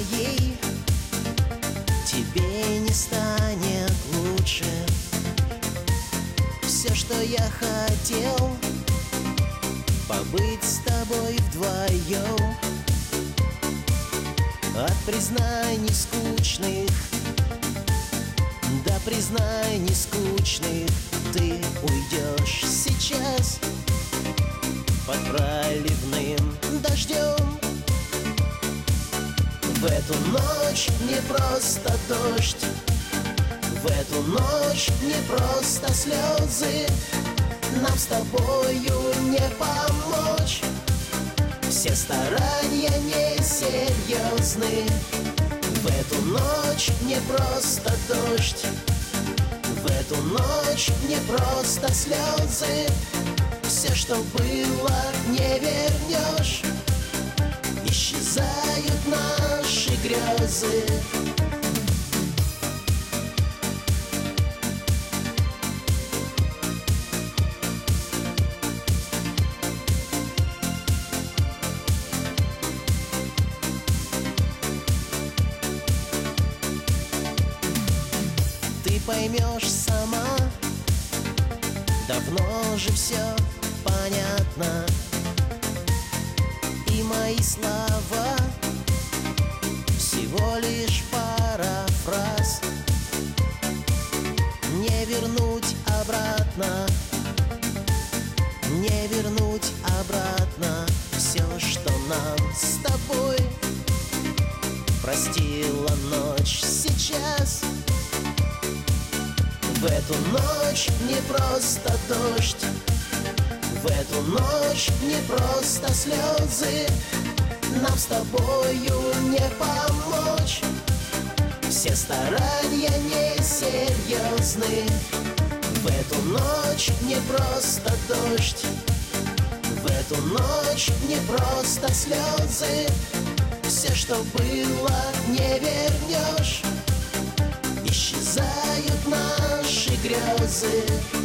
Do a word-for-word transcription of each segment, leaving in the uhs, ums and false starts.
моей тебе не станет лучше. Все, что я хотел, побыть с тобой вдвоем. От признаний скучных до признаний скучных ты уйдешь сейчас под проливным дождем. В эту ночь не просто дождь, в эту ночь не просто слезы, нам с тобою не помочь. Все старания несерьезны. В эту ночь не просто дождь, в эту ночь не просто слезы. Все, что было, не вернешь. Исчезают наши грезы. Ты поймешь сама, давно же все понятно. И мои слова всего лишь пара фраз. Не вернуть обратно, не вернуть обратно все, что нам с тобой простила ночь сейчас. В эту ночь не просто дождь, в эту ночь не просто слезы, нам с тобою не помочь. Все старания несерьезны. В эту ночь не просто дождь, в эту ночь не просто слезы. Все, что было, не вернешь. Исчезают наши грезы.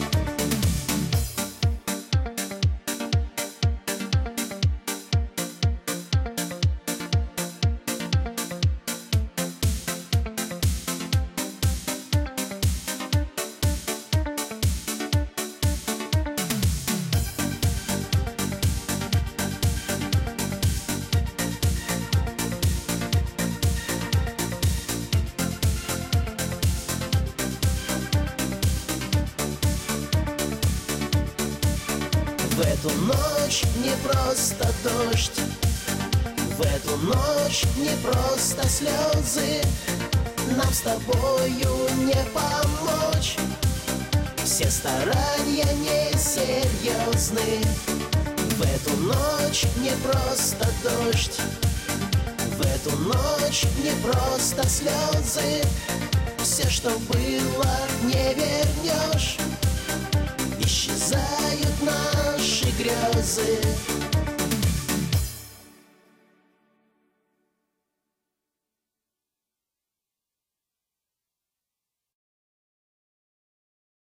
В эту ночь не просто дождь, в эту ночь не просто слезы, нам с тобою не помочь. Все старания несерьезны. В эту ночь не просто дождь, в эту ночь не просто слезы. Все, что было, не вернешь. Исчезают наши грезы.